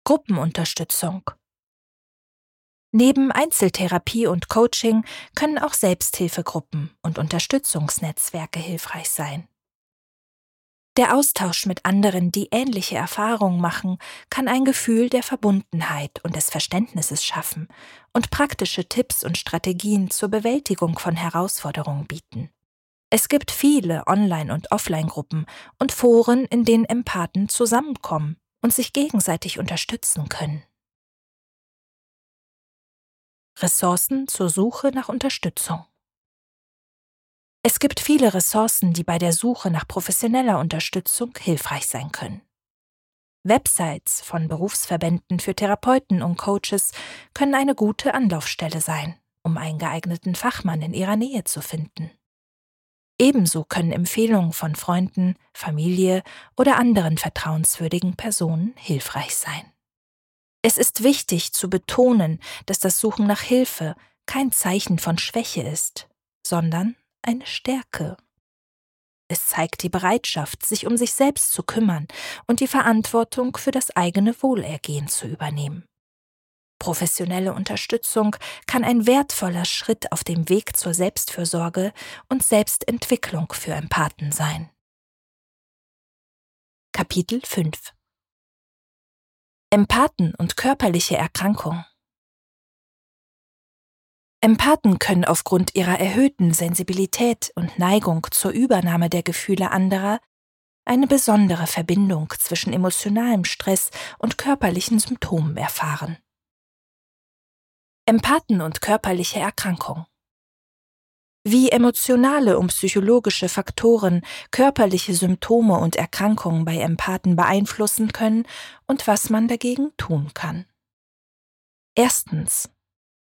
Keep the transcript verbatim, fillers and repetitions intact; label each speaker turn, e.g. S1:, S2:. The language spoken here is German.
S1: Gruppenunterstützung. Neben Einzeltherapie und Coaching können auch Selbsthilfegruppen und Unterstützungsnetzwerke hilfreich sein. Der Austausch mit anderen, die ähnliche Erfahrungen machen, kann ein Gefühl der Verbundenheit und des Verständnisses schaffen und praktische Tipps und Strategien zur Bewältigung von Herausforderungen bieten. Es gibt viele Online- und Offline-Gruppen und Foren, in denen Empathen zusammenkommen und sich gegenseitig unterstützen können. Ressourcen zur Suche nach Unterstützung. Es gibt viele Ressourcen, die bei der Suche nach professioneller Unterstützung hilfreich sein können. Websites von Berufsverbänden für Therapeuten und Coaches können eine gute Anlaufstelle sein, um einen geeigneten Fachmann in ihrer Nähe zu finden. Ebenso können Empfehlungen von Freunden, Familie oder anderen vertrauenswürdigen Personen hilfreich sein. Es ist wichtig zu betonen, dass das Suchen nach Hilfe kein Zeichen von Schwäche ist, sondern eine Stärke. Es zeigt die Bereitschaft, sich um sich selbst zu kümmern und die Verantwortung für das eigene Wohlergehen zu übernehmen. Professionelle Unterstützung kann ein wertvoller Schritt auf dem Weg zur Selbstfürsorge und Selbstentwicklung für Empathen sein. Kapitel fünf. Empathen und körperliche Erkrankung. Empathen können aufgrund ihrer erhöhten Sensibilität und Neigung zur Übernahme der Gefühle anderer eine besondere Verbindung zwischen emotionalem Stress und körperlichen Symptomen erfahren. Empathen und körperliche Erkrankung. Wie emotionale und psychologische Faktoren körperliche Symptome und Erkrankungen bei Empathen beeinflussen können und was man dagegen tun kann. Erstens.